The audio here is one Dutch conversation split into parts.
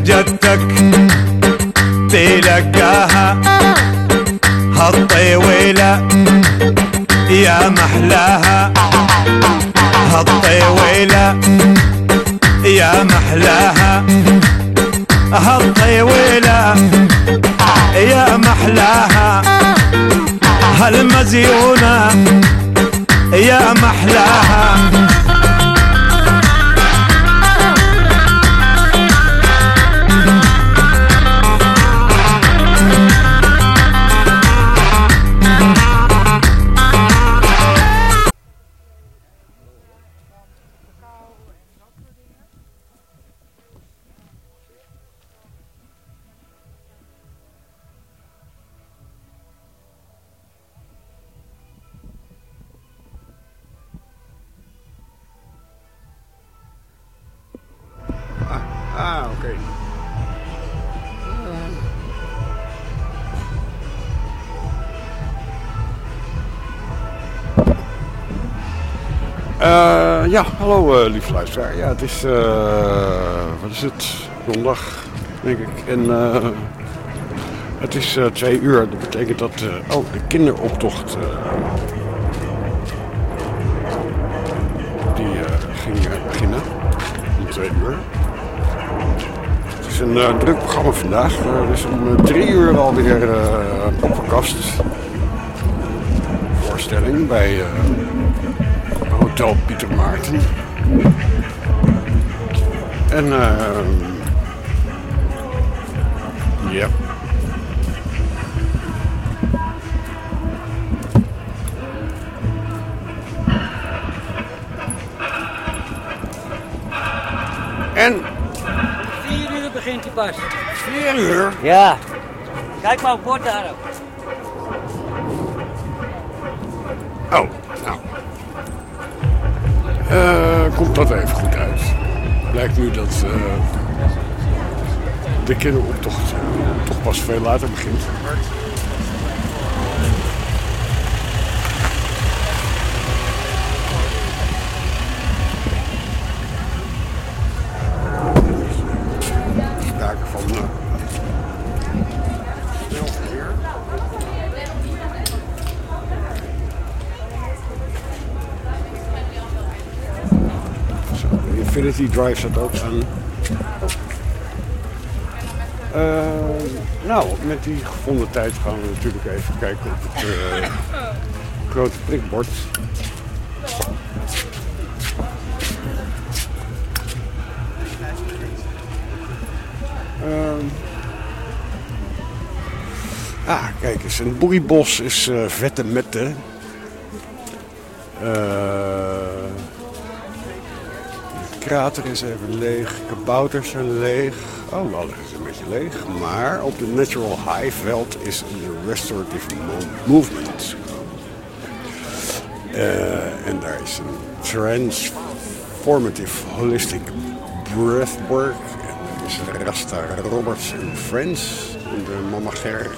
جدك تلقاها هالطويلة يا محلاها هالطويلة يا محلاها هالطويلة يا محلاها هالمزيونة يا محلاها Oké. Ja, hallo lieve luisteraar. Ja, het is, wat is het? Zondag, denk ik. En het is 2 uur. Dat betekent dat de kinderoptocht die ging beginnen. Om 2 uur. Het is een druk programma vandaag. Dus om 3 uur alweer poppenkast. Voorstelling bij Hotel Pieter Maarten. En ja. En 4 uur begint hij pas. 4 uur? Ja. Kijk maar op bord daarop. Oh, nou. Komt dat even goed uit. Blijkt nu dat de kinderoptocht toch pas veel later begint. Sprake van snel verkeer. Zo, de Infinity Drive staat ook aan. Nou, met die gevonden tijd gaan we natuurlijk even kijken op het grote prikbord. Kijk eens, een boeibos is vette mette. De krater is even leeg, kabouters zijn leeg. Oh, alles is een beetje leeg. Maar op de Natural High Veld is een restorative movement. En daar is een transformative holistic breathwork. En er is Rasta Roberts and Friends in de Mama Ger.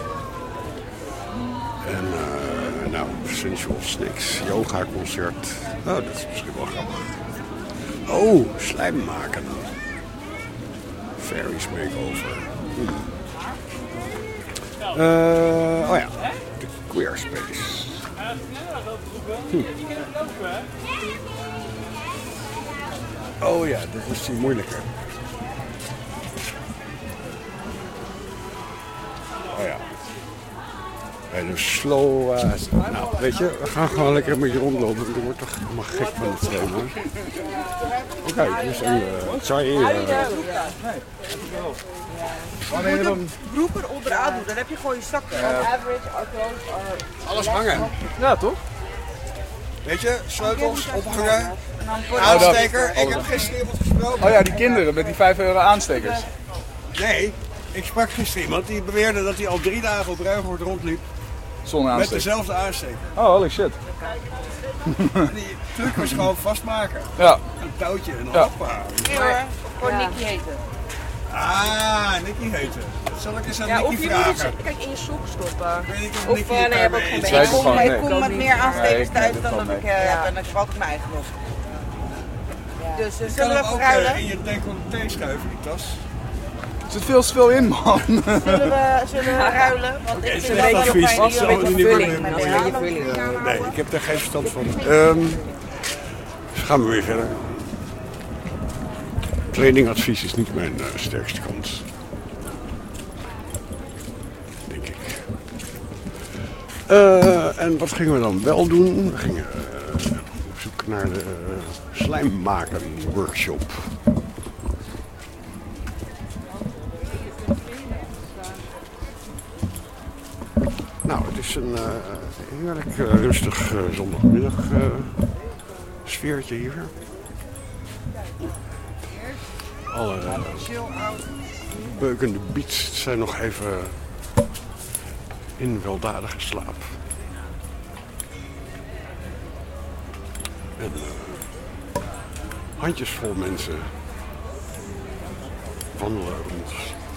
En nou, Sensual Snacks, yoga concert. Oh, dat is misschien wel grappig. Oh, slijm maken. Fairies makeover. Oh ja, de Queer Space. Oh ja, dat is die moeilijke. Oh ja. Bij de slow. Nou, weet je, we gaan gewoon lekker een beetje rondlopen. Ik word toch helemaal gek van het trainen. Oké, dus een chai. Wanneer je dan broeker onderaan doet, dan heb je gewoon je zakken. Alles hangen. Ja, toch? Weet je, sleutels ophangen. Aansteker. Ik heb gisteren iemand gesproken. Oh ja, die kinderen met die €5 aanstekers. Nee, ik sprak gisteren iemand die beweerde dat hij al 3 dagen op Ruigoord rondliep. Zonder Met aansteker. dezelfde aansteker. Oh, holy shit. En die truc was gewoon vastmaken. Ja. Een touwtje en dan Ja. hoppa. Nee hoor, voor Nicky heten. Ah, Nicky heten. Dat zal ik eens aan Ja, of Nicky je moet het vragen. kijk in je sok stoppen. Ik weet niet of Of Nicky nee, het heb ook daarmee geen eens Wij beetje. doen gewoon Ik nee. kom met meer aanstekers Nee, thuis dat dan valt dat ik mee. heb en ik heb altijd mijn eigen nog. Dus Je kan zullen we hem ook verruilen? in je decolleté schuiven, die tas. Er zit veel te veel in, man. Zullen we ruilen? Want ik vind Slecht dat advies. wel Dat zou fijn. niet Vulling, worden. met Nee, een vulling. nee, ik heb daar geen verstand van. Dus gaan we weer verder. Kledingadvies is niet mijn sterkste kant. Denk ik. En wat gingen we dan wel doen? We gingen op zoek naar de slijmmaken workshop. Nou, het is een heerlijk rustig zondagmiddag sfeertje hier. Alle beukende beats zijn nog even in weldadige slaap. En handjesvol mensen wandelen rond.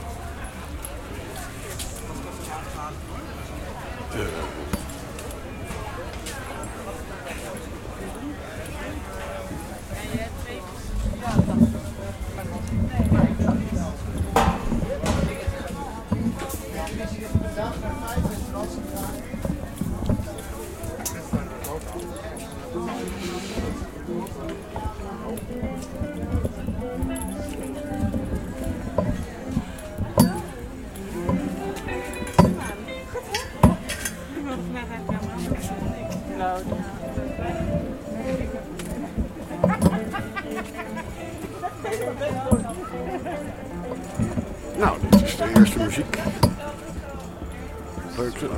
Nou, dit is de eerste muziek. Leuk zo.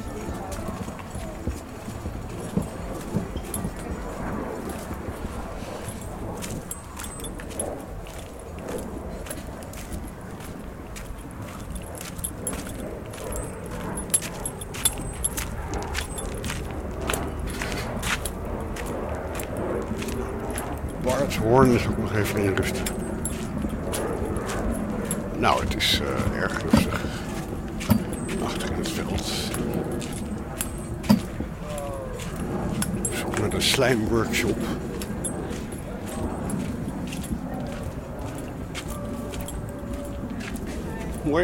Bart Hoorn is ook nog even in rust. Nou, het is erg rustig. Achter in het veld. Op zoek naar de slijmworkshop. Mooi.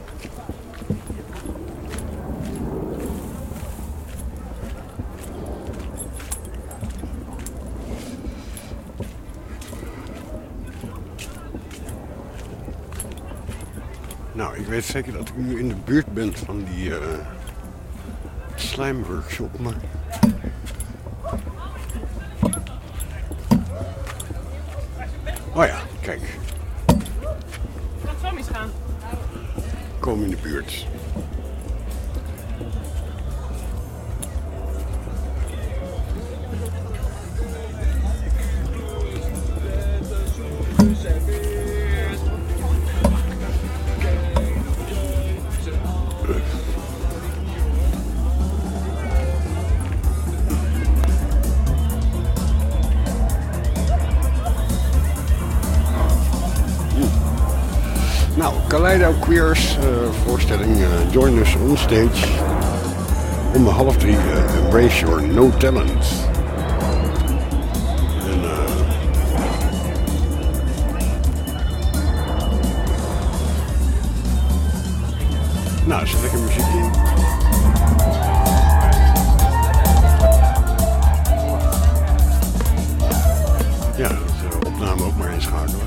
Nou, ik weet zeker dat ik nu in de buurt ben van die slijmworkshop, maar... Oh ja, kijk. Gaat zo misgaan. Kom in de buurt. Nou, Kaleido Queers voorstelling Join Us on Stage om 2:30 Embrace Your No Talent. En, nou, er zit lekker muziek in. Ja, de opname ook maar inschakelen.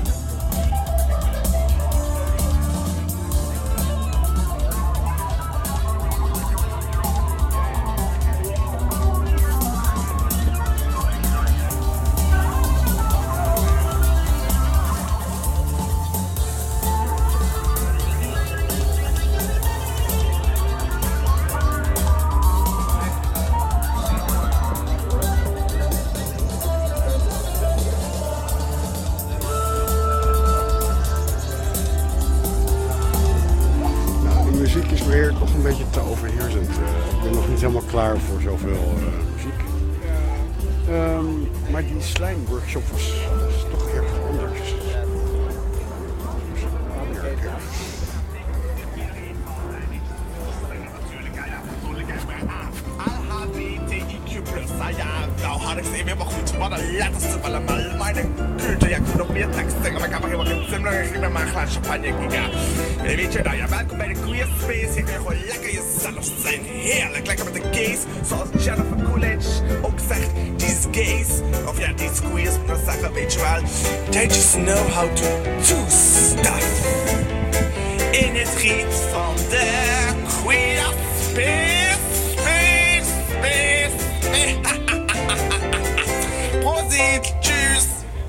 Weer toch een beetje te overheersend. Ik ben nog niet helemaal klaar voor zoveel muziek. Maar die slijmworkshop was toch erg anders. LHBTIQ+, ja, nou had ik ze even goed, maar de letterste allemaal mijn kuurtje, ja, nog meer teksten, maar ik heb helemaal geen zin meer in mijn glaas champagne gegaan. Weet je dat, ja, welkom bij de Queer Space. Je kan gewoon lekker jezelf zijn. Heerlijk, lekker met de gays. Zoals Jennifer Coolidge ook zegt, these gays, of ja, these queers, moet ik zeggen, weet je wel. They just know how to do stuff. In het riet van de Queer Space, Space, Space, Space. Prosit, tjus.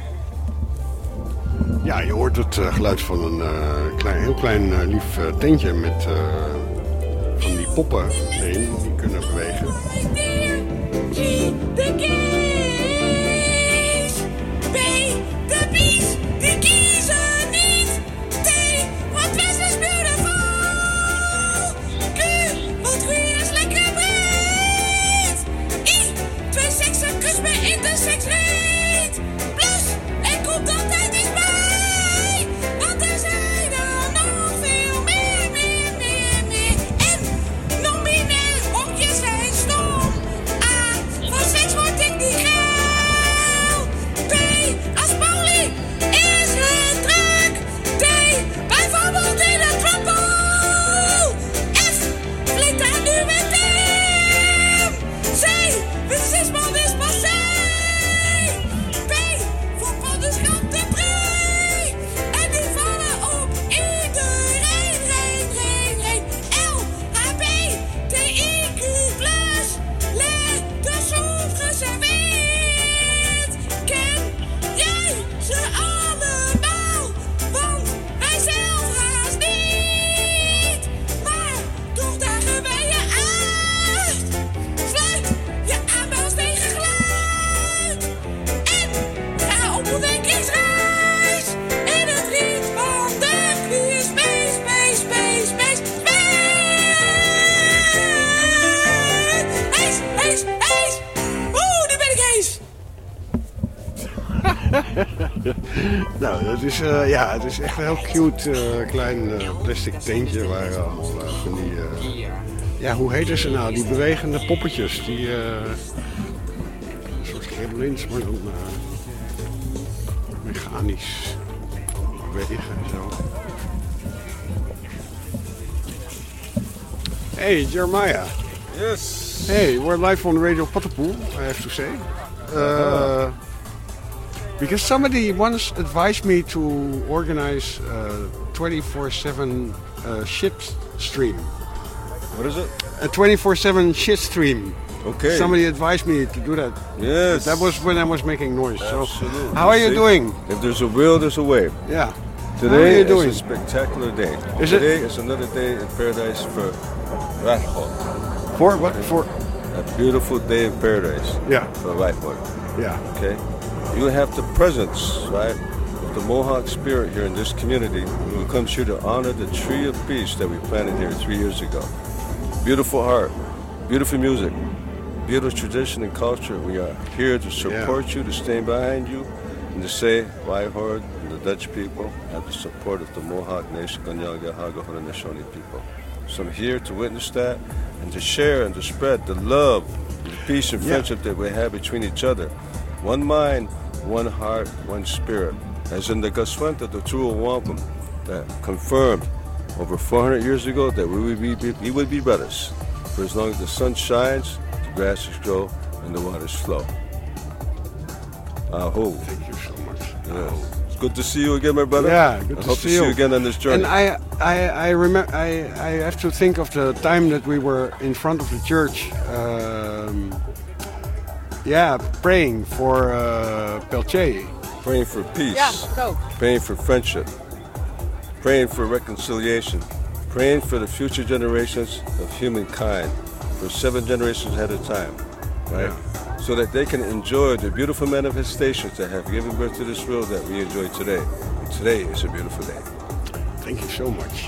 Ja, je hoort het geluid van een heel klein lief tentje met van die poppen erin die kunnen bewegen. De kies! B, de bies! Die kiezen niet! T, want West is beautiful! Q, want queer is lekker breed! I, 2 seksen, kus me in de seksreet! Plus, ik kom dat tijd dichtbij! Want er zijn er nog veel meer, meer, meer, meer! En non-binair hokjes zijn stom! A, van seks word ik niet geil! B, als Pauli is het druk! D, bijvoorbeeld in het trompel! F, flikt daar nu met hem! C, racisme is passé! B, voetbal de schat te breed! En die vallen op iedereen, reen. L, H, B, T, I, Q+, letters ongeserveerd. Ken jij ze allemaal? Want wij zelf haast niet. Maar toch dagen wij je uit. Sluit je aanbels tegen geluid. En ga op ontdekkingsreis. In het riet van de queer space, space, space, space, space. Hees. Oeh, nu ben ik hees. Nou, dat is, het is echt een heel cute klein plastic tentje waar allemaal van die... hoe heten ze nou? Die bewegende poppetjes. Die een soort gremlins, maar dan mechanisch bewegen en zo. Hey, Jeremiah. Yes. Hey, we're live on Radio Potterpool, I have to say. Because somebody once advised me to organize a 24/7 shit stream. What is it? A 24/7 shit stream. Okay. Somebody advised me to do that. Yes. That was when I was making noise. Absolutely. So, how are you See? doing? If there's a will, there's a way. Yeah. Today how are you is doing? a spectacular day. Is Today it? is another day in paradise for Radhot. For what? For A beautiful day in paradise. Yeah. For Radhot. Yeah. Okay. You have the presence, right, of the Mohawk spirit here in this community who comes here to honor the tree of peace that we planted here 3 years ago. Beautiful heart, beautiful music, beautiful tradition and culture. We are here to support you, to stand behind you, and to say, Waihord and the Dutch people have the support of the Mohawk Nation, Ganyaga, Hagahora, and the Shawnee people. So I'm here to witness that and to share and to spread the love, the peace and friendship that we have between each other. One mind, one heart, one spirit. As in the Gaswanta, the true wampum that confirmed over 400 years ago that we would be brothers. For as long as the sun shines, the grasses grow and the waters flow. Aho. Thank you so much. Yes. It's good to see you again, my brother. Yeah, good I to hope see to see you you again on this journey. And I remember. I have to think of the time that we were in front of the church. Praying for Peltier. Praying for peace. Ja, zo. Praying for friendship. Praying for reconciliation. Praying for the future generations of humankind. For 7 generations at a time. Right? Yeah. So that they can enjoy the beautiful manifestations that have given birth to this world that we enjoy today. And today is a beautiful day. Thank you so much.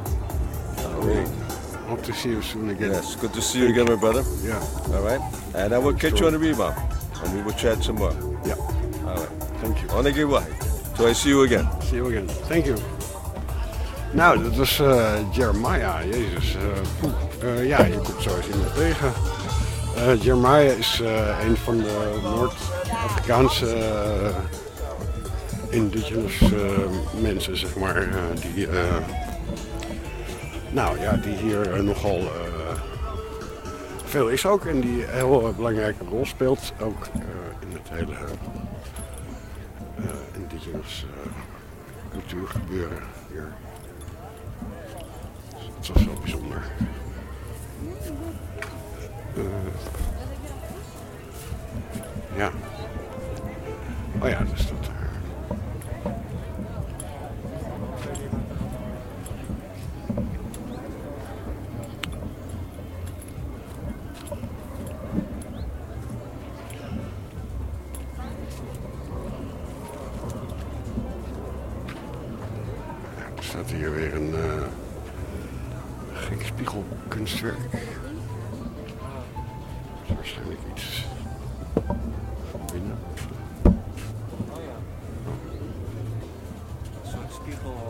Hope to see you soon again. Yes, good to see you again, my brother. Yeah. All right. And I will catch you on the rebound. And we will chat some more. Yeah. All right. Thank you. Onegiwahi. So I see you again. See you again. Thank you. Nou, dat was Jeremiah. Jezus. Je komt zo eens iemand tegen. Jeremiah is een van de Noord-Afrikaanse indigenous mensen, zeg maar, die hier nogal veel is ook en die een heel belangrijke rol speelt ook in het hele indigenous cultuurgebeuren hier. Dus dat was wel bijzonder. Ja. Oh ja, dus dat. Er staat hier weer een gek spiegelkunstwerk. Dat is waarschijnlijk iets van binnen. Een soort spiegel.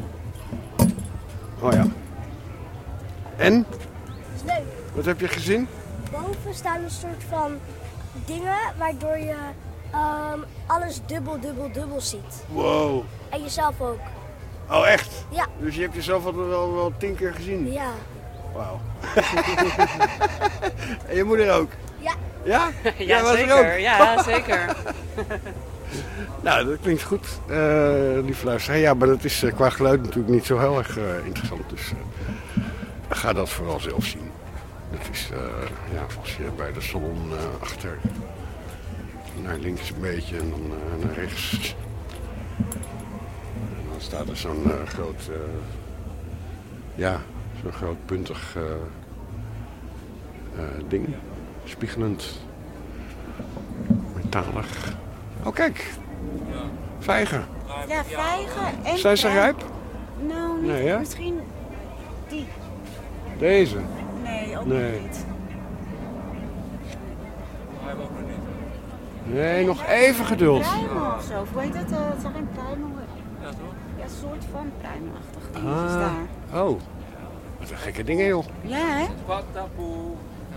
Oh ja. En? Dat is leuk. Wat heb je gezien? Boven staan een soort van dingen waardoor je alles dubbel ziet. Wow. En jezelf ook. Oh echt? Ja. Dus je hebt jezelf al wel 10 keer gezien? Ja. Wauw. En je moeder ook? Ja. Ja? Ja, Jij was er zeker. ook? Ja, zeker. Nou, dat klinkt goed, lieve luisteraar. Ja, maar dat is qua geluid natuurlijk niet zo heel erg interessant. Dus ga dat vooral zelf zien. Dat is, als je bij de salon achter naar links een beetje en dan naar rechts. En dan staat er zo'n zo'n groot puntig ding. Spiegelend. Metalig. Oh kijk, vijgen. Ja, vijgen en... Zijn ze rijp? Nou, niet. Nee, hè? Misschien die. Deze? Nee, ook Nee. niet. Nee, nog even geduld. Pruimel of zo. Hoe heet het? Het zijn geen pruimel. Ja, toch? Ja, een soort van pruimelachtig ding is daar. Oh, wat een gekke dingen joh. Ja, hè? Watapoe.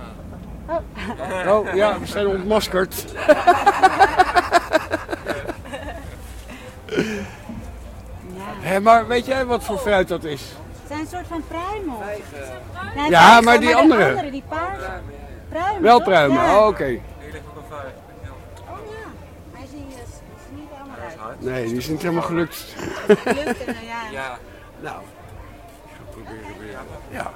Oh ja, we zijn ontmaskerd. Hé, maar weet jij wat voor fruit dat is? Het zijn een soort van pruimel. Nee, Ja, vijgen, maar die andere. De andere, die paarse. Pruimen, Wel toch? pruimen, Ja. oh, oké. Oh ja, hij is niet helemaal uit. Nee, die is niet helemaal gelukt. Gelukt, ja. Nou, ik ga proberen weer. Ja.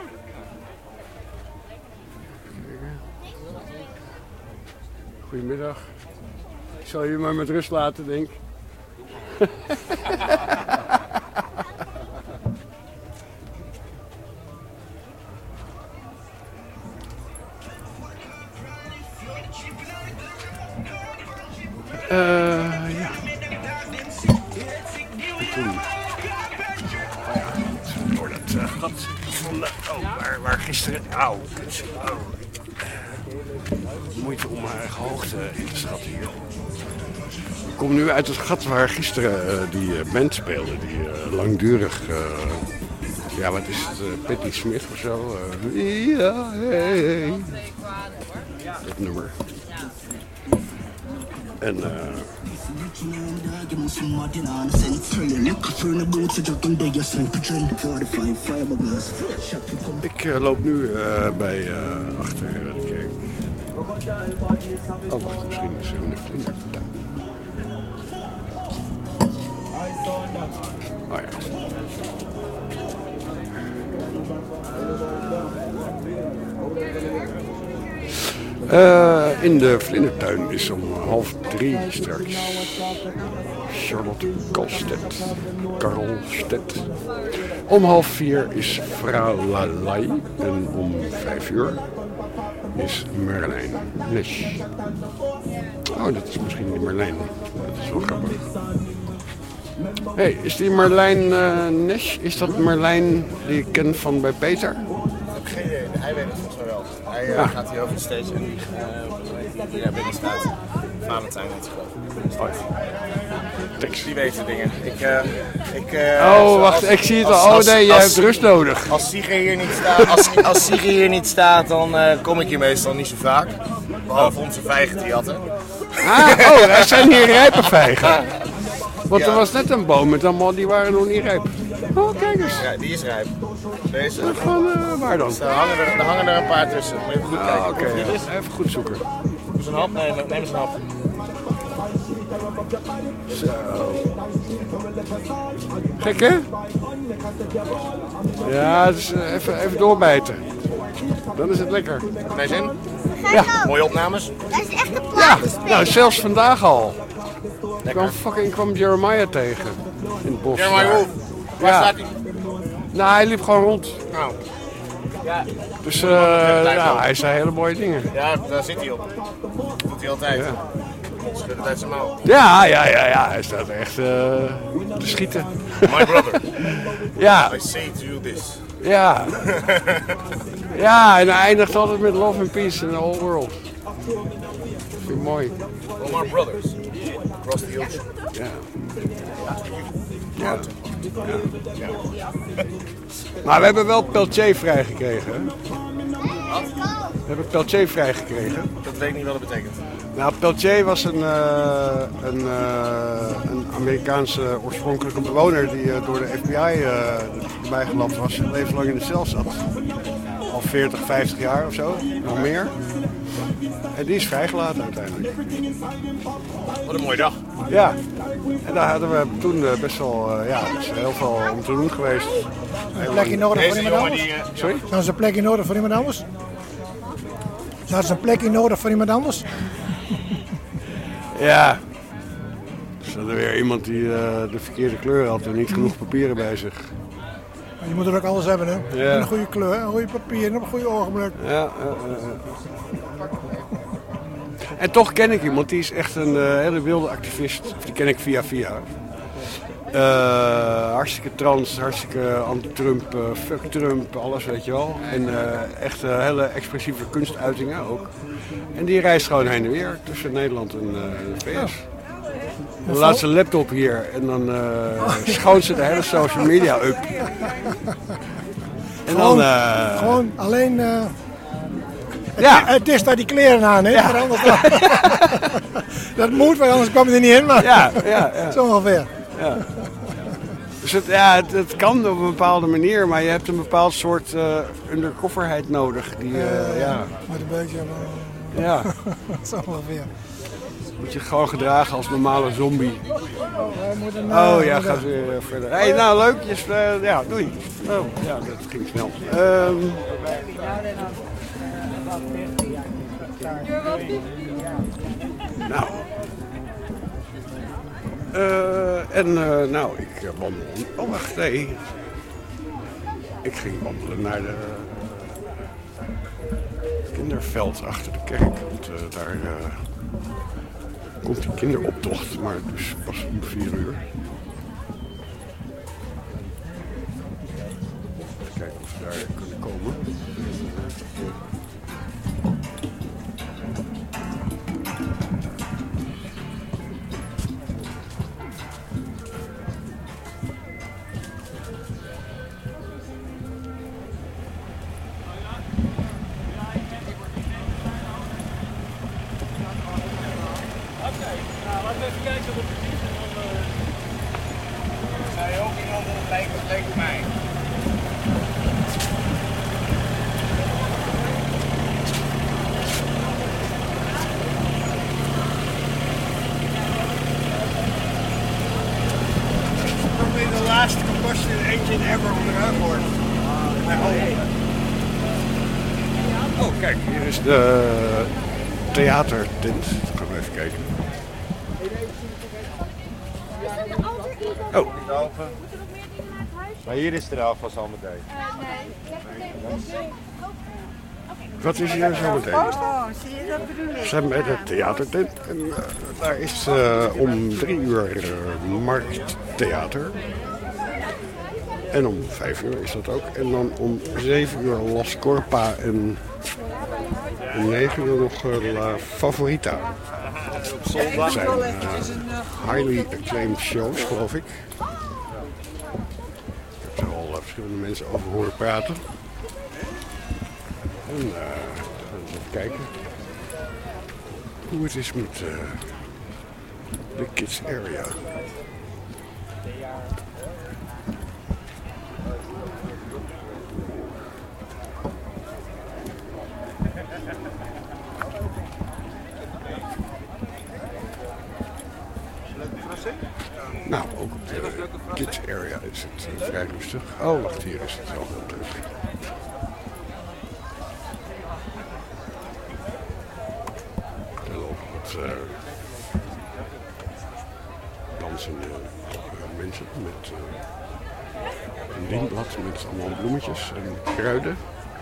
Goedemiddag. Ik zal jullie maar met rust laten, denk ik. Ja. Door dat gat gevonden. Waar gisteren... Auw. Moeite om mijn eigen hoogte in te schatten hier. Ik kom nu uit het gat waar gisteren die band speelde. Die langdurig... wat is het? Patti Smith of zo? Ja, hey. Dat nummer. En... Ik loop nu bij achter de kerk. Oh, wacht, misschien is er een vlindertuin. Oh ja. In de vlindertuin is om 2:30 straks Charlotte Karlstedt. Om 3:30 is Vrouw Lalai en om 5:00 is Merlijn Nesch. Oh, dat is misschien die Merlijn. Dat is wel grappig. Hey, is die Merlijn Nesch? Is dat Merlijn die ik ken van bij Peter? Ik heb geen idee, hij weet het volgens mij wel. Hij gaat hier over de stage en die daar binnen staat. Valentijn heet hij geloof ik. Die weten dingen. Wacht, ik zie het al. Oh nee, jij hebt rust nodig. Als Sigrid hier niet staat, als Sigrid hier niet staat, dan kom ik hier meestal niet zo vaak. Behalve onze vijgen die hadden. Er zijn hier rijpe vijgen. Want er Ja. was net een boom met allemaal, die waren nog niet rijp. Oh, kijk eens. Ja, die is rijp. Deze. Gewoon, waar dan? Dus er hangen er een paar tussen. Moet je even goed kijken. Oké, ja. Even goed zoeken. Eens een hap nemen. Neem eens een hap. Zo. Gek, hè? Ja, dus even doorbijten. Dan is het lekker. Naar je zin? Ja. Mooie opnames. Dat is echt een Ja, platenspel. nou zelfs vandaag al. Lekker. Ik kwam Jeremiah tegen in het bos. Jeremiah daar. Wolf. Waar Ja. staat hij? Nou, hij liep gewoon rond. Nou. Ja. Dus ja, hij zei hele mooie dingen. Ja, daar zit hij op. Dat doet hij altijd. Ja. Schudden het uit zijn mouw. Ja, hij staat echt te schieten. My brother. Ja. I say to you this. Ja. Ja, en hij eindigt altijd met love and peace in the whole world. Dat vind ik mooi. All my brothers. Across the ocean. Ja. Ja. Ja. Maar we hebben wel Peltier vrijgekregen. Hè? We hebben Peltier vrijgekregen. Dat weet ik niet wat dat betekent. Nou, Peltier was een Amerikaanse oorspronkelijke bewoner die door de FBI erbij gelapt was en leven lang in de cel zat. Al 40, 50 jaar of zo, nog meer. En die is vrijgelaten uiteindelijk. Wat een mooie dag. Ja, en daar hadden we toen best wel, ja, er is heel veel om te doen geweest. Een plekje nodig voor Deze iemand jongen anders? die... Sorry? Zou ze een plekje nodig voor iemand anders? Zou ze een plekje nodig voor iemand anders? Ja. Er zat er weer iemand die de verkeerde kleur had en niet genoeg papieren bij zich. Maar je moet er ook alles hebben, hè? Ja. En een goede kleur, een goede papier en op een goede ogenblik. Ja. En toch ken ik iemand, die is echt een hele wilde activist. Of die ken ik via. Hartstikke trans, hartstikke anti-Trump, fuck Trump, alles weet je wel. En echt hele expressieve kunstuitingen ook. En die reist gewoon heen en weer tussen Nederland en de VS. Dan laat ze een laptop hier en dan schoont ze de hele social media up. En dan... Gewoon alleen... Ja. Het is daar die kleren aan, hè? Ja. Maar anders dat moet, want anders kwam je er niet in. Maar Ja. zo ongeveer. Ja. Dus het kan op een bepaalde manier, maar je hebt een bepaald soort undercoverheid nodig. Die, Met een beetje... Ja. zo ongeveer. Moet je gewoon gedragen als normale zombie. Oh ja, gaat weer verder. Hey, nou leuk. Ja, doei. Oh, ja, dat ging snel. Nou. Nou, ik wandel. Oh, wacht, nee. Ik ging wandelen naar de kinderveld achter de kerk. Want daar komt die kinderoptocht, maar dus pas om 4 uur. Even kijken of we daar kunnen komen. Zei ook iemand dat het lijkt op mij. Probably the last combustion engine ever onderuit wordt. Oh, kijk, hier is de theatertent. Gaan we even kijken. Oh. Maar hier is de afwas al meteen. Wat is hier zo meteen? Oh, zie je, dat bedoel ik. We zijn bij de theatertent en daar is om 3 uur markttheater. En om 5 uur is dat ook. En dan om 7 uur Las Corpa en om 9 uur nog La Favorita. Dat zijn highly acclaimed shows, geloof ik. Ik heb er al verschillende mensen over horen praten. En even kijken hoe het is met de kids area. Nou, ook op de kids area is het vrij rustig. Oh, wacht, hier is het wel heel druk. Er lopen wat dansende mensen met een dienblad met allemaal bloemetjes en kruiden.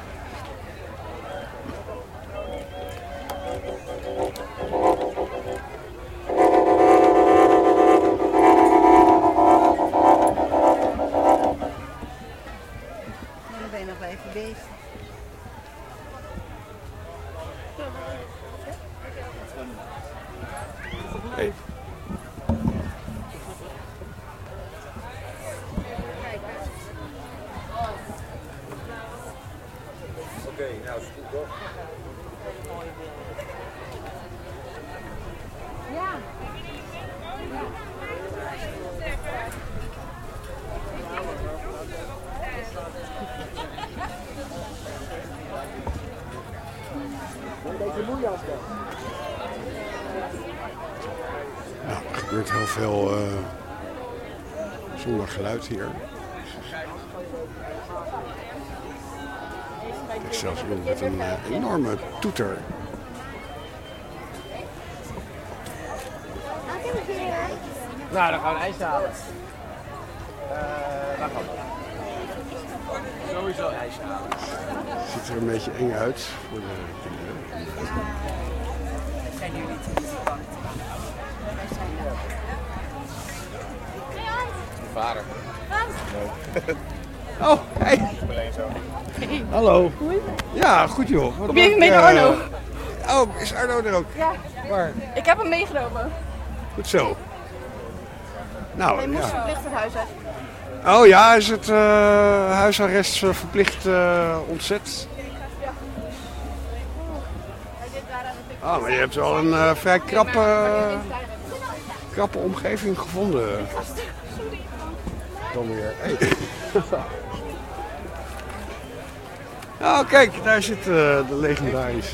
Hey. Oké, nou is het goed toch? Ja. Nou, er gebeurt heel veel zonder geluid hier. Er is zelfs iemand met een enorme toeter. Nou, dan gaan we een ijsje halen. Waar gaan we? Sowieso een ijsje halen. Het ziet er een beetje eng uit voor de kinderen. Zijn jullie niet bang? Wij zijn er. Mijn vader. Oh, hey. Hallo. Ja, goed joh. Kom je even mee naar Arno? Oh, is Arno er ook? Ja. Waar? Ik heb hem meegenomen. Goed zo. Nou, Hij moest ja. verplicht het huis uit. Oh ja, is het huisarrest verplicht ontzet? Oh, maar je hebt wel een vrij krappe omgeving gevonden. Dan weer. Hey. Oh, kijk, daar zit de legendarische...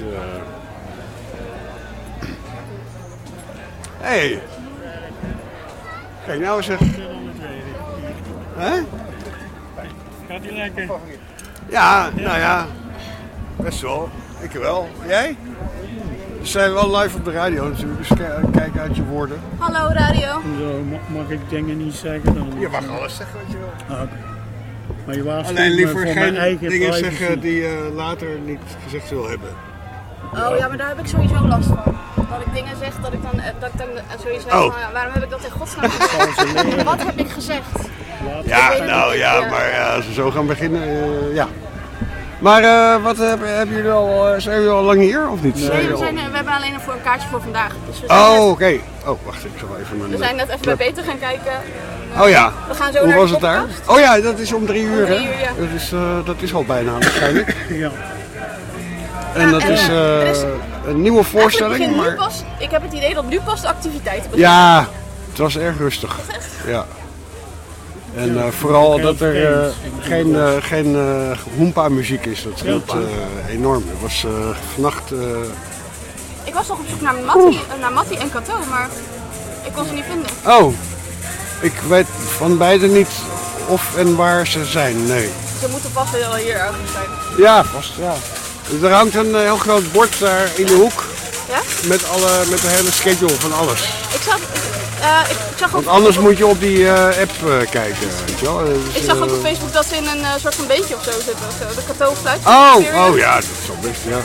Hey. Kijk nou zeg. Hè? Gaat die lekker? Ja, nou ja. Best wel. Ik wel. Jij? We zijn wel live op de radio natuurlijk, dus kijk uit je woorden. Hallo radio. Zo, mag ik dingen niet zeggen dan? Je mag alles zeggen wat je wil. Ah, oké. Maar je waarschuwt Alleen me liever voor mijn geen eigen dingen privacy. zeggen die je later niet gezegd wil hebben. Oh ja, maar daar heb ik sowieso last van. Dat ik dingen zeg dat ik dan sowieso zeg van, ja, waarom heb ik dat in godsnaam gezegd? Wat heb ik gezegd? Ja, nou ja, maar als we zo gaan beginnen, ja. Maar wat hebben jullie al, zijn jullie al lang hier of niet? Nee, we hebben alleen voor een kaartje voor vandaag. Dus we oké. Oh, wacht, ik ga wel even mijn... We zijn net even bij Peter gaan kijken. Oh ja. We gaan zo Hoe naar was de het daar? podcast. Oh ja, dat is om 3 uur, Om 3 uur, hè? ja. Dat is al bijna waarschijnlijk. Ja. En dat is een nieuwe voorstelling, Begint nu maar... pas, ik heb het idee dat nu pas de activiteiten beginnen. Ja, het was erg rustig. Ja. En vooral dat er geen hoempa-muziek is, dat scheelt enorm. Het was vannacht... Ik was nog op zoek naar Mattie en Kato, maar ik kon ze niet vinden. Oh, ik weet van beide niet of en waar ze zijn, nee. Ze moeten vast wel hier ergens zijn. Ja, vast, ja. Er hangt een heel groot bord daar in de hoek. Ja? Met de hele schedule van alles. Ik zag Want anders moet je op die app kijken, weet je wel. Dus, ik zag ook op Facebook dat ze in een soort van beentje of zo zitten. Of zo. De Kato fluit. Oh ja, dat is wel best, ja.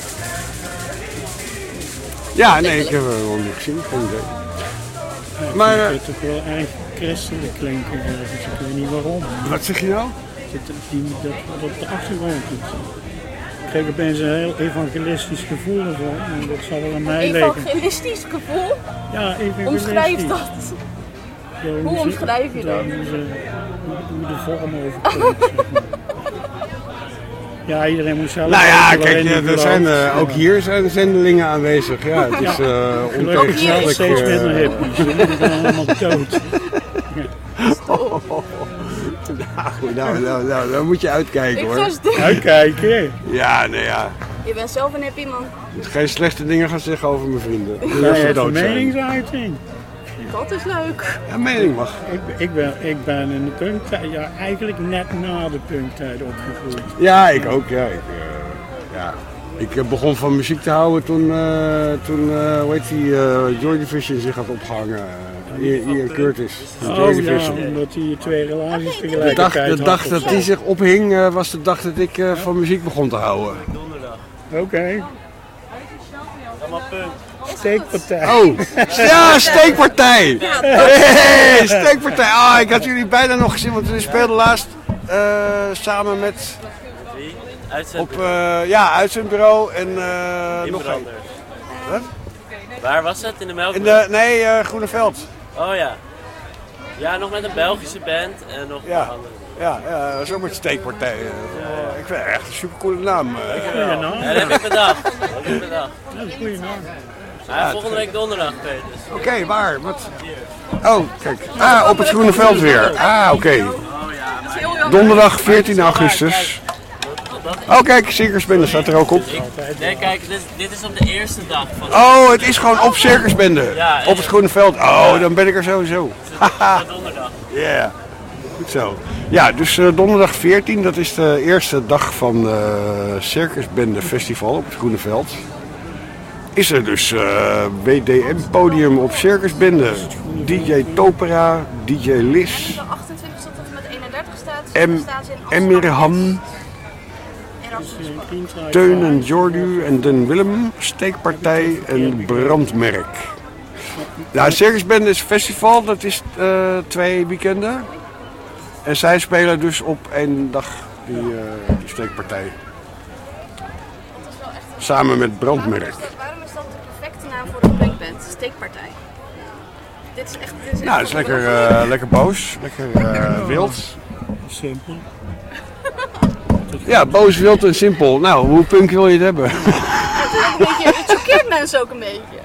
Ja, nee, ik heb het wel niet gezien, geen idee. Ja, Maar het moet toch wel erg christelijk klinken, dus ik weet niet waarom. Wat zeg je nou? Dat op de achtergrond. Ik kreeg opeens een heel evangelistisch gevoel ervan, en dat zal wel aan mij liggen. Evangelistisch gevoel? Ja, evangelistisch. Omschrijf dat. Ja, hoe omschrijf je dat? Hoe de vorm overkomt, zeg maar. Ja, iedereen moet zelf... Nou ja, kijk, er zijn, ook hier zijn zendelingen aanwezig. Ja, het is ontegenzeggelijk. Steeds minder hippies, die moeten allemaal dood. Ja. Nou moet je uitkijken hoor. Uitkijken. Ja, nee ja. Je bent zelf een hippie man. Je moet geen slechte dingen gaan zeggen over mijn vrienden. Ja, het is een meningsuiting. Dat is leuk. Ja, mening mag. Ik ben in de punktijd, ja, eigenlijk net na de punktijd opgegroeid. Ja, ik ook. Ik begon van muziek te houden toen hoe heet die, Joy Division zich had opgehangen. Ian Curtis. Oh ja, omdat hij 2 relaties tegelijkertijd had. De dag dat hij zich ophing was de dag dat ik van muziek begon te houden. Oké. Allemaal punt. Steekpartij. Oh, ja, steekpartij! Hey, steekpartij! Ah, ik had jullie bijna nog gezien, want we speelden laatst samen met... Wie? Uitzendbureau en nog één. Wat? Waar was het? In de Melk? Groeneveld. Oh ja. Ja, nog met een Belgische band en nog een andere. Ja, zo met steekpartij. Ik vind het echt een supercoole naam. Ja, dat heb ik bedacht. Dat is een goede naam. Ja, volgende week donderdag, Peters. Oké, waar? Wat? Oh, kijk. Op het Groeneveld weer. Oké. Donderdag 14 augustus. Oh, kijk, Circusbende staat er ook op. Nee, kijk, dit is op de eerste dag van... Oh, het is gewoon op Circusbende. Ja, op het Groeneveld. Oh, dan ben ik er sowieso. Haha. Donderdag. Ja, goed zo. Ja, dus donderdag 14, dat is de eerste dag van Circusbende Festival op het Groeneveld. Is er dus WDM-podium op Circusbende. DJ Topera, DJ Liz. De 28 tot en met 31 staat. Emirham. Teun en Jordu en Den Willem, Steekpartij en Brandmerk. Ja, Circusbende is een festival, dat is 2 weekenden. En zij spelen dus op 1 dag die Steekpartij. Samen met Brandmerk. Waarom is dat de perfecte naam voor een punkband? Steekpartij. Dit is echt... Nou, het is lekker boos, lekker wild. Simpel. Ja, boos, wild en simpel. Nou, hoe punk wil je het hebben? Het choqueert mensen ook een beetje.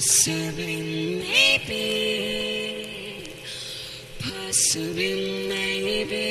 Possibly, maybe. Possibly, maybe.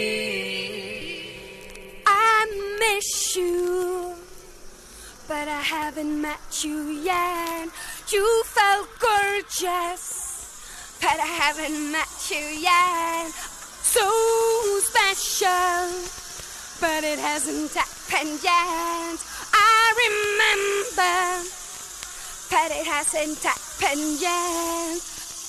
I miss you, but I haven't met you yet. You felt gorgeous, but I haven't met you yet. So special, but it hasn't happened yet. I remember, but it hasn't happened yet.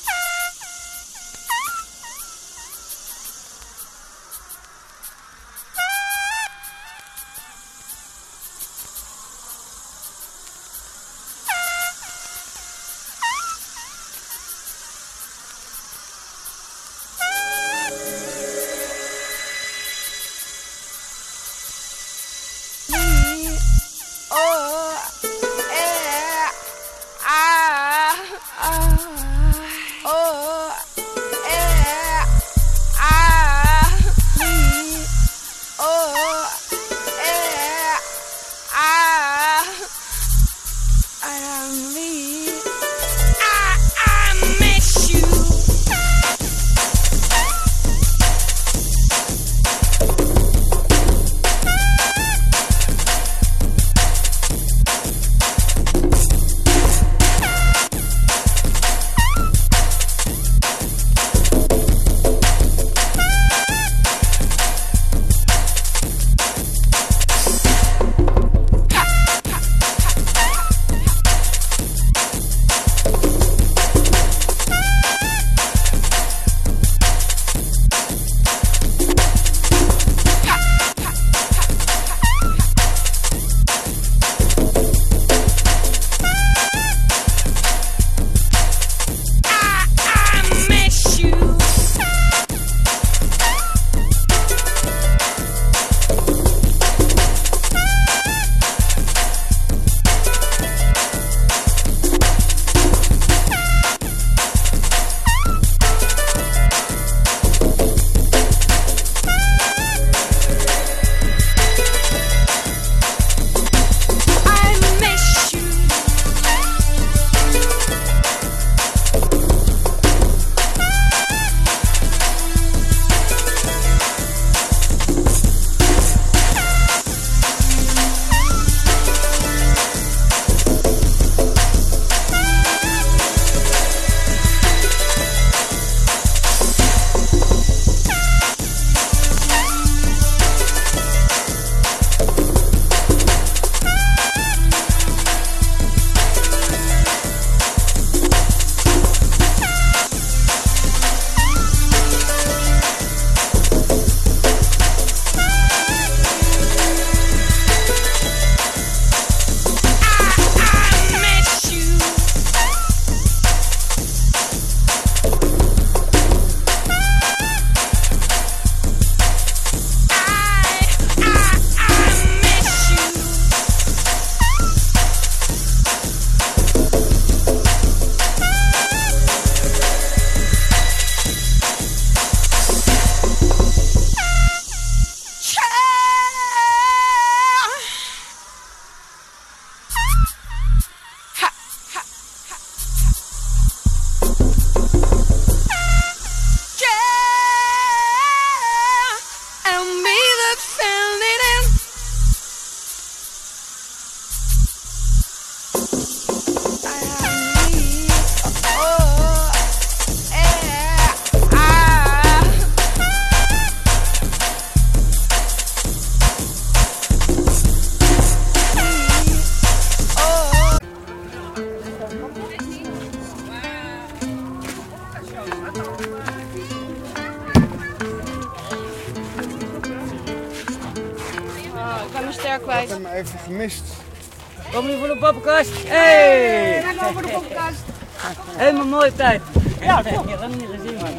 ster kwijt. Ik heb hem even gemist. Kom je voor de poppenkast? Hey! Wij komen voor de poppenkast. Helemaal mooi tijd. Ja, toch? Je hebt hem niet gezien, man.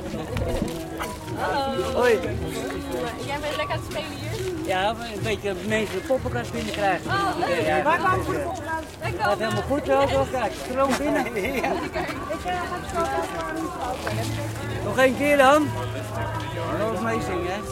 Hallo. Hoi. Jij bent lekker aan het spelen hier? Ja, een beetje mensen de poppenkast binnen krijgen. Oh, leuk. Ja. Wij kwamen voor de poppenkast. Het gaat helemaal goed zo. Kijk, stroom binnen. Ja. Ik ga het zo even. Nog één keer dan. Nog eens meezingen, hè?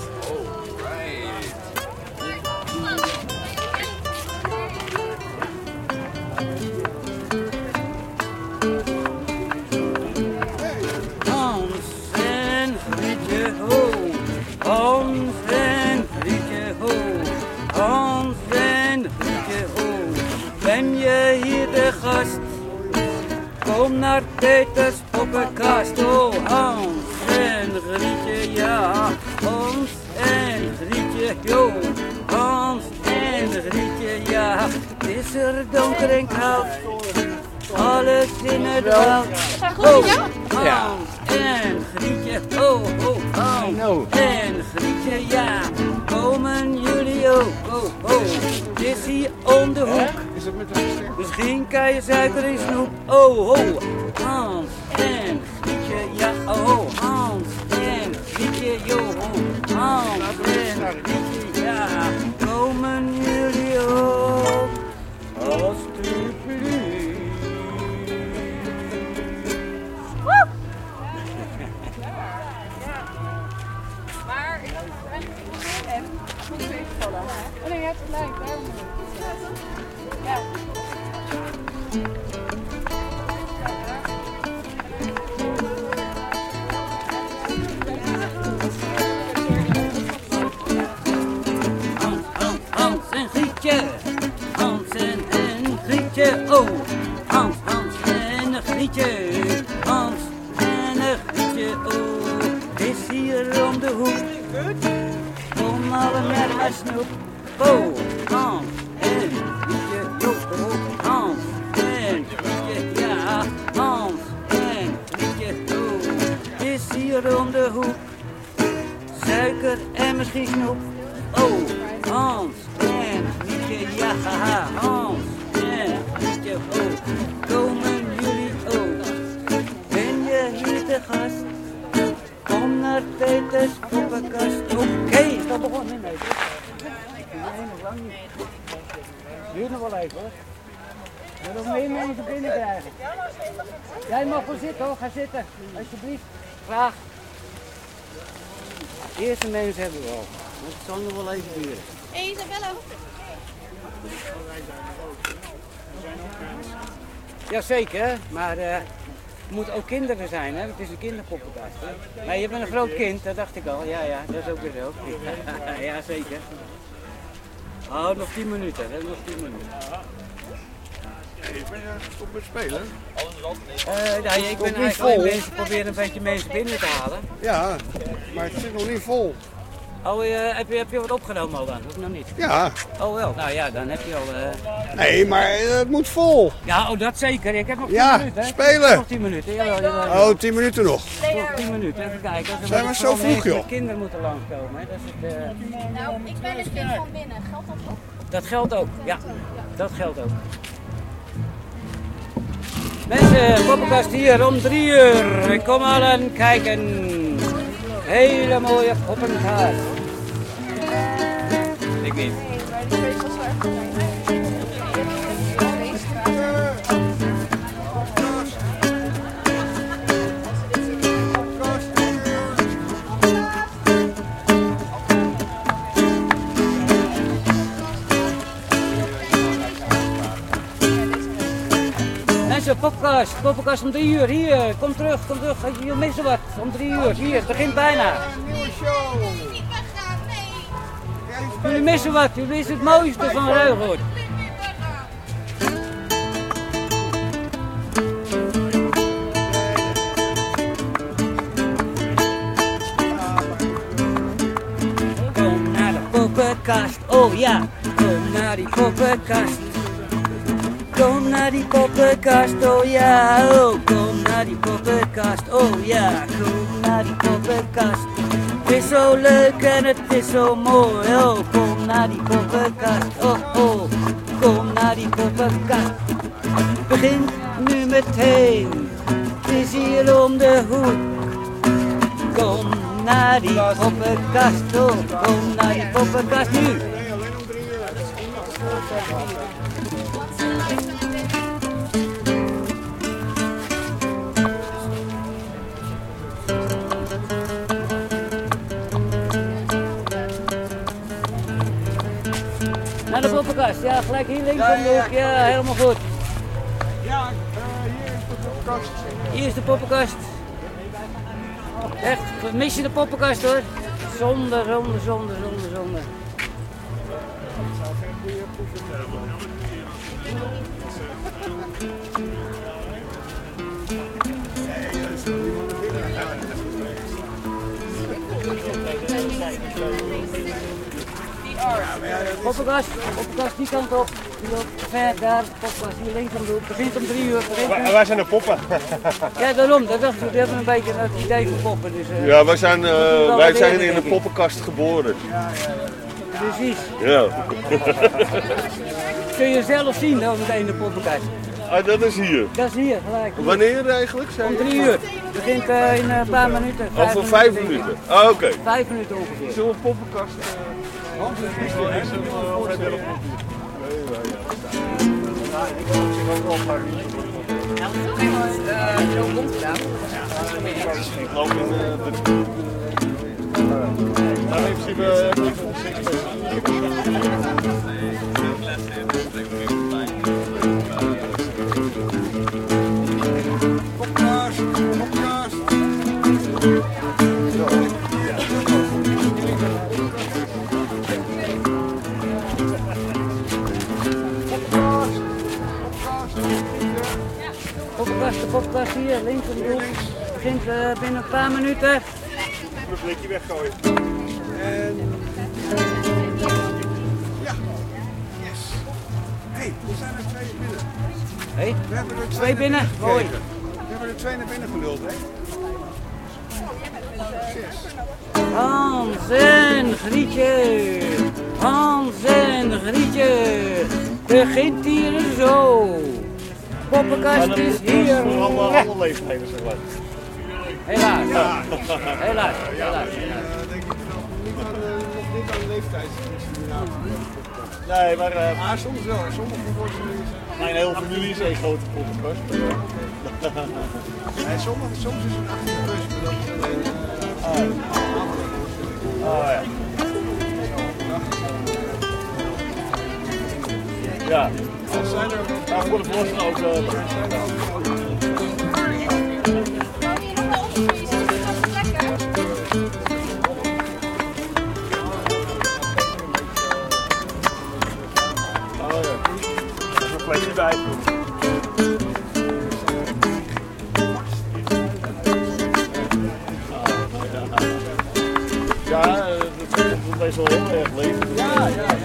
Kom naar Peters poppenkast, oh Hans en Grietje, ja. Hans en Grietje, jo. Hans en Grietje, ja. Het is er donker en koud, alles in het woud. Oh, Hans en Grietje, oh, oh, Hans en Grietje, ja. Komen jullie ook, oh, oh. Het is hier om de hoek. Misschien kan je suiker in snoep, oh, oh. Hans en Grietje, ja, oh, Hans en Grietje, jo. Hans en Grietje, ja. Komen jullie ook, alstublieft. Maar ik heb goed vallen. Oh nee, je hebt gelijk. Ja. Hans en Grietje, Hans en Grietje, oh. Hans en Grietje, Hans en Grietje, oh. Het is hier om de hoek, kom alle met mijn snoep, oh. Hans en Grietje, oh. Hans en Grietje, ja. Hans en Grietje, oh. Het is hier om de hoek, suiker en misschien snoep, oh. Hans en Grietje, ja, Hans en Grietje, oh. Komen jullie ook? Ben je hier te gast? Kom naar Peters poppenkast. Oké, dat begon niet mee. Nee, nog lang niet. Duurt nog wel even hoor. We nog meer mensen binnen krijgen. Jij mag wel zitten hoor, ga zitten. Alsjeblieft. Graag. De eerste mensen hebben we al. Dat zal nog wel even duren. Hé, Isabella. Jazeker, maar er moeten ook kinderen zijn, hè? Het is een kinderpoppenkast. Hè? Maar je bent een groot kind, dat dacht ik al. Ja, ja, dat is ook weer zo. Ja, zeker. Oh, nog 10 minuten, hè? Nog 10 minuten. Ik ben gestopt met spelen. Nou, ik ben eigenlijk mensen proberen een beetje mensen binnen te halen. Ja, maar het zit nog niet vol. Oh, heb je wat opgenomen al dan? Of nog niet? Ja. Oh wel, nou ja, dan heb je al... Nee, maar het moet vol. Ja, oh, dat zeker. Ik heb nog 10 minuten. Hè? Spelen. Nog 10 minuten, jawel. Oh, 10 minuten nog. Nog 10 minuten, even kijken. Zijn we zo vroeg, joh? Kinderen moeten langskomen, hè? Dat is het, Nou, ik ben een kind van binnen. Geldt dat ook? Dat geldt ook, ja. Dat geldt ook. Mensen, poppenkast hier om 3 uur. Kom allen kijken. Hele mooie poppenkast. Ik weet. Mensen, poppenkast om 3 uur. Hier, kom terug. Jullie missen wat. Om 3 uur. Hier, het begint bijna. Jullie missen wat. Jullie missen het mooiste van Ruigoord. Kom naar de poppenkast. Oh ja, kom naar die poppenkast. Kom naar die poppenkast, oh ja, oh, kom naar die poppenkast, oh ja, kom naar die poppenkast. Het is zo leuk en het is zo mooi, oh, kom naar die poppenkast, oh, oh, kom naar die poppenkast. Het begint nu meteen, het is hier om de hoek. Kom naar die poppenkast, oh, kom naar die poppenkast nu. Naar de poppenkast, ja, gelijk hier links om de hoek, ja, helemaal goed. Ja, hier is de poppenkast. Hier is de poppenkast. Echt, mis je de poppenkast hoor? Zonde. Poppenkast die kant op. Die loopt ver daar. Poppenkast hier links aan de hoek. Begint om 3 uur. Wij zijn de poppen. Ja, daarom. Dat dacht ik. We hebben een beetje het idee van poppen. Dus, ja, wij zijn in een poppenkast geboren. Precies. Ja. Kun je zelf zien dan meteen de poppenkast. Ah, dat is hier? Dat is hier, gelijk. Wanneer eigenlijk? Om 3 uur. Het begint in een paar minuten. Over 5 minuten? Ah, oké. 5 minuten ongeveer. Zullen we een poppenkast? Ik loop in de... Nou, in principe... De poppenkast hier, links aan de hoek. Begint binnen een paar minuten. Een blikje weggooien. En... Ja. Yes. Hé, er zijn er 2 binnen. Hé? We hebben er 2 binnen? Mooi. We hebben er 2 naar binnen geluld, hè? Hans en Grietje. Hans en Grietje. Begint hier zo. Poppenkast is hier. Alle leeftijd is er wel. Helaas. Ja. Helaas. Denk ik niet aan de leeftijd. Nee, maar... soms wel. Sommige worden... Mijn hele familie is een grote poppenkast. Nee, soms is het achter de bus, maar dat is alleen... ja. Ja. Zijn er... voor de verlossing ook... flesje bij. Ja, dat is meestal heel erg leeg. Ja.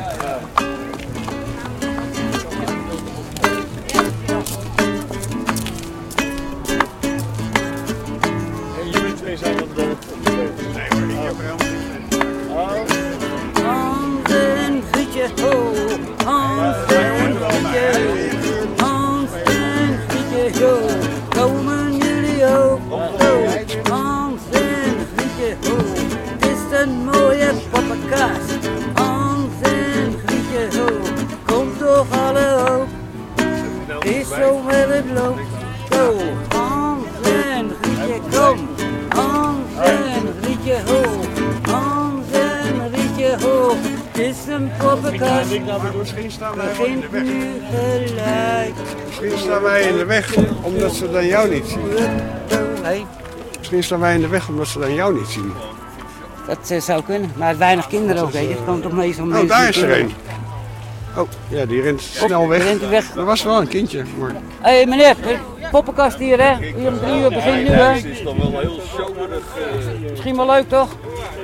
En je bent twee zijn op de... Nee hoor, ik heb helemaal niet. Hans en Grietje, ho. Hans en Grietje. Hans en Grietje, ho. Komen jullie ook? Ho. Hans en Grietje, ho. Het is een mooie poppenkast. Hans en Grietje, ho. Komt toch alle hoop. Is zo met het loopt. Ho. Hans en Grietje, kom. Hans en Grietje, ho. Hans en Grietje, ho. Het is een poppenkast. Misschien staan wij in Begint de weg. nu gelijk. Misschien staan wij in de weg omdat ze dan jou niet zien. Nee, Misschien staan wij in de weg omdat ze dan jou niet zien. dat zou kunnen. Maar weinig kinderen ook, weet je. Het komt toch meestal Oh, mensen daar die is er kinderen- een. Oh, ja, die rent snel weg. rent hij weg. Er was wel een kindje. Maar... Hé meneer, de poppenkast hier hè. Hier om 3 uur begint nu hè. Het is nog wel heel showerig. Misschien wel leuk toch?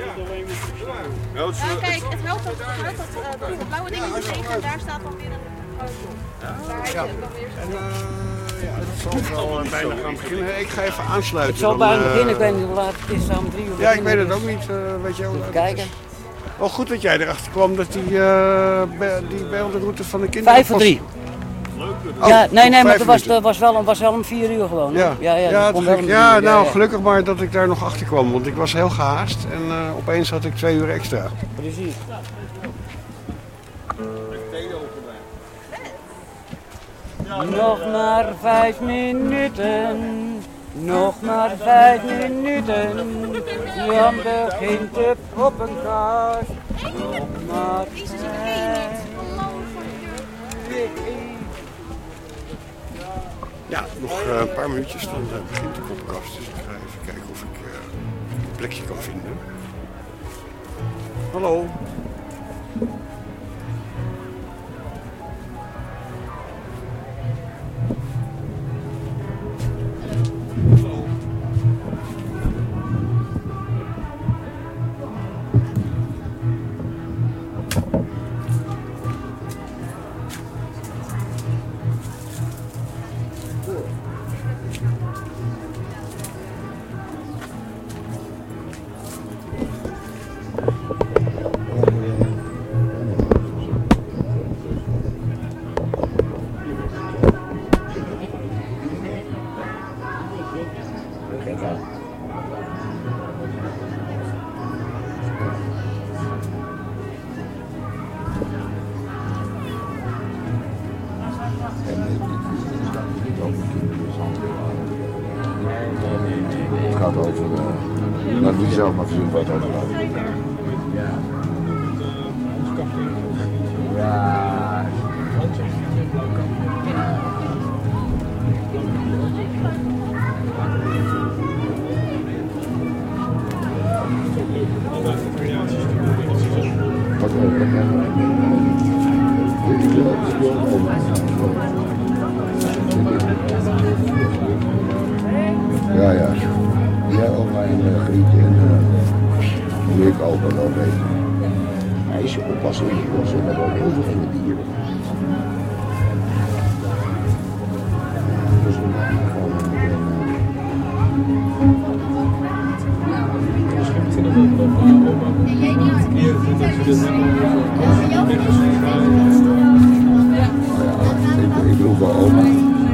Kijk, het helpt dat blauwe dingetje tegen en daar staat dan weer een... Ja. Het zal wel bijna gaan beginnen. Ik ga even aansluiten. Het zal dan, bijna beginnen, ik weet niet hoe laat het is, om 3 uur. Ja, ik weet het ook niet. Weet je wel. Even kijken. Wel goed dat jij erachter kwam dat die beeldenroute van de kinderen... 5 voor 3. Oh, Ja, nee, maar 5 het minuten. was wel om 4 uur gewoon. Ja, dat kon wel om 4 ja, uur, nou gelukkig maar dat ik daar nog achter kwam, want ik was heel gehaast en opeens had ik 2 uur extra. Precies. Nog maar 5 minuten. Nog maar 5 minuten. Dan begint de poppenkast. Nog maar 5. Ja, nog een paar minuutjes, dan begint de poppenkast. Dus ik ga even kijken of ik een plekje kan vinden. Hallo. Het gaat over, laat die zelf maar zien wat over gaat. Ja. Ja, ja. Jij online genieten en wil ik ook wel weten. Hij is oppassen in de bossen, maar ook heel veel in de dieren. Dus we gaan gewoon ik bedoel wel oma.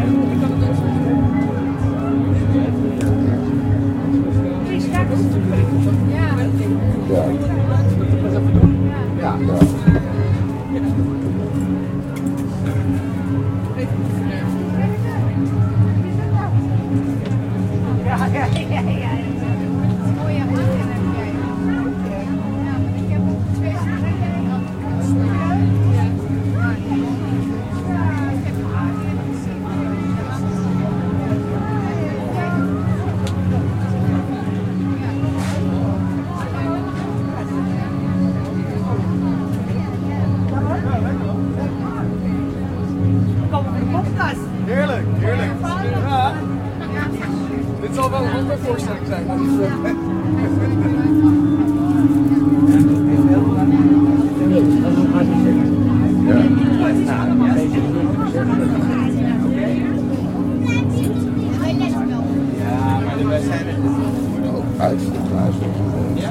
Heerlijk, heerlijk. Ja. Dit zal wel een andere voorstelling zijn. Ja, maar wij zijn het ook uit de kluis. Ja.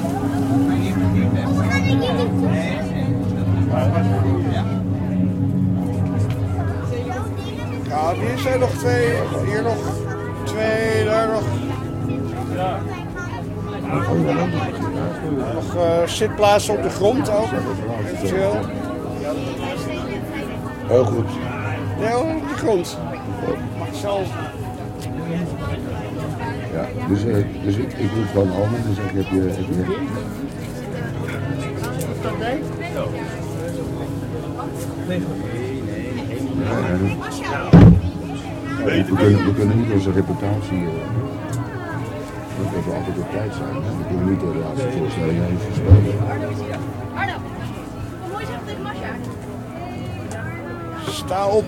Ja, hier zijn nog twee, hier nog twee, daar nog. Ja. Nog zitplaatsen op de grond ook, eventueel. Heel goed. Nee, op de grond. Mag zelf. Ja, dus ik roep gewoon Almen, dus ik heb je... We kunnen niet onze reputatie... dat we altijd op tijd zijn. We kunnen niet de laatste voorstelling heen verspelen. Arno, hoe mooi zegt dit Masja? Sta op.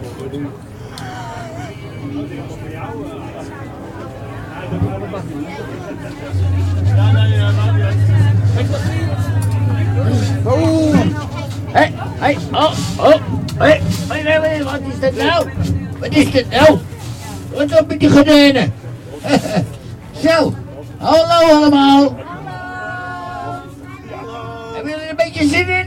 Oh! Hé, wat is dat nou? Wat is dat nou? Wat op met die gordijnen? Zo, hallo allemaal. Hebben jullie er een beetje zin in?